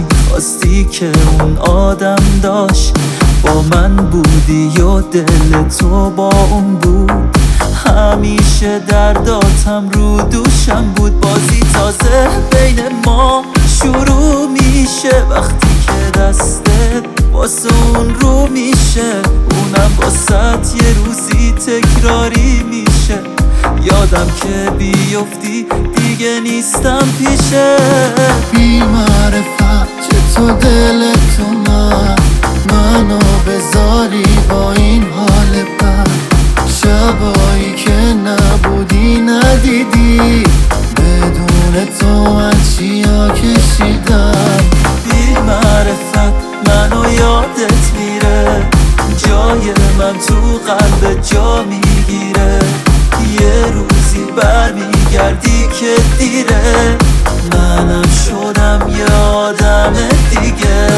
خواستی که اون آدم داشت با من بودی یا دل تو با اون بود. همیشه درداتم رو دوشم بود. بازی تازه بین ما شروع میشه وقتی که دستت واسه اون رو میشه. اونم واسه یه روزی تکراری میشه. یادم که بیفتی دیگه نیستم پیشه. بی معرفت چه تو دلت اومد منو بذاری با این حال بد. شبایی که نبودی ندیدی بدون تو من چیا کشیدم. بی معرفت منو یادت میره. جای من تو قلب جا میگیره. یه روزی برمیگردی که دیره. منم شدم یه آدم دیگه.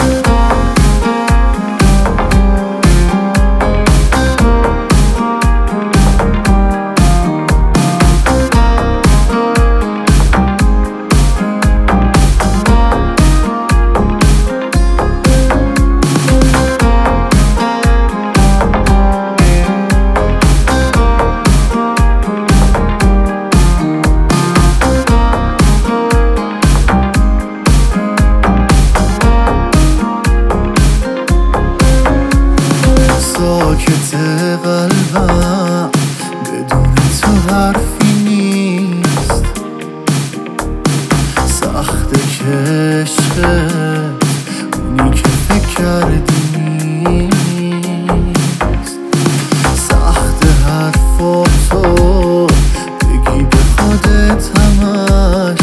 ساکت قلبم بدون تو حرفی نیست. سخته که عشقت اونی که فکر کردی نیست. سخته حرفاتو بگی به خودت همش.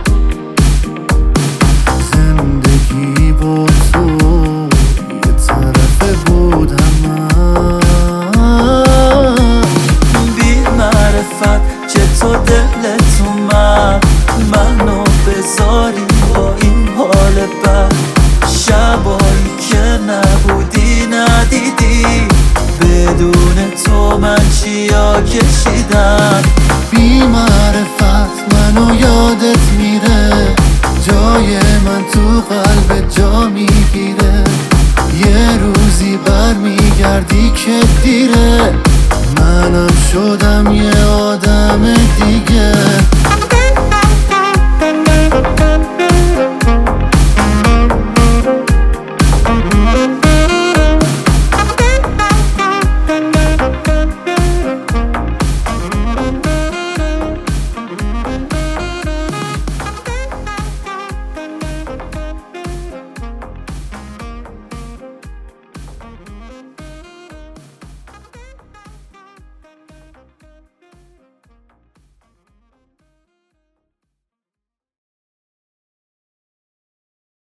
زندگی با تو یه طرفه بود همش. بی معرفت چطور دلت اومد منو بذاری با این حال بد. شبایی که نبودی ندیدی بدون تو من چیا کشیدم. بی معرفت منو یادت میره. جای من تو قلب جا میگیره. یه روزی برمیگردی که دیره. منم شدم یه آدم دیگه.